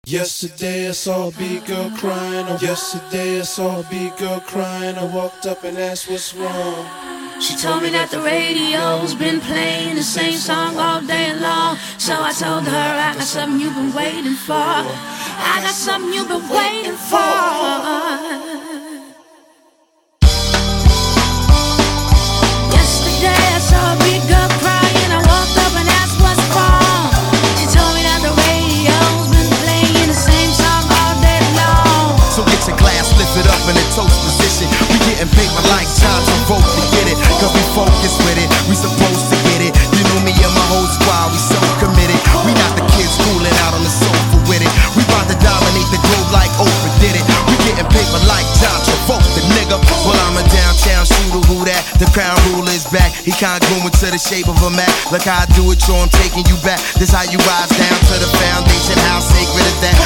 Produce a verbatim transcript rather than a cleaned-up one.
Yesterday I saw a big girl crying. Oh, yesterday I saw a big girl crying. I walked up and asked what's wrong. She told me that the radio's been playing the same song all day long. So I told her I got something you've been waiting for. I got something you've been waiting for. Yesterday I saw a big girl crying. I walked up and asked what's wrong. She told me that the radio's been playing the same song all day long. So get your glass lifted up in a toast position. We getting paper like John Travolta to get it. Cause we focus with it, we supposed to get it. You know me and my whole squad, we so committed. We not the kids schooling out on the sofa with it. We about to dominate the globe like Oprah did it. We getting paper like John Travolta, nigga. Well, I'm a downtown shooter, who that? The crown ruler is back. He congruent to the shape of a map. Look how I do it, yo, I'm taking you back. This how you rise down to the foundation. How sacred is that?